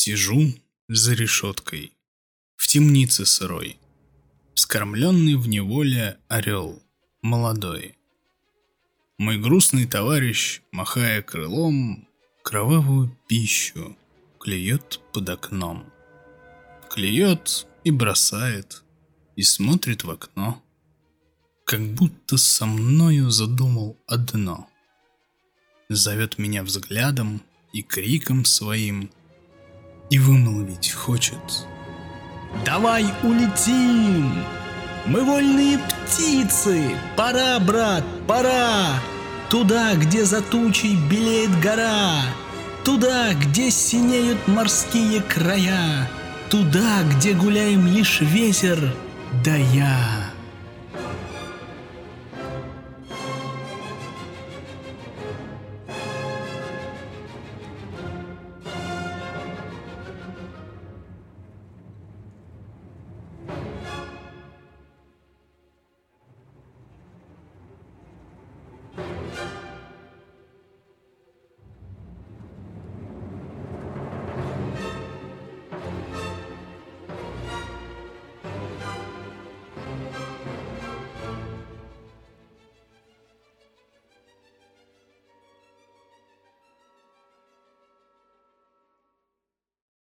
Сижу за решеткой, в темнице сырой, вскормленный в неволе орел, молодой. Мой грустный товарищ, махая крылом, кровавую пищу клюет под окном. Клюет и бросает, и смотрит в окно, как будто со мною задумал одно. Зовет меня взглядом и криком своим, и вымолвить хочет: «Давай улетим! Мы вольные птицы! Пора, брат, пора! Туда, где за тучей белеет гора! Туда, где синеют морские края! Туда, где гуляем лишь ветер да я!»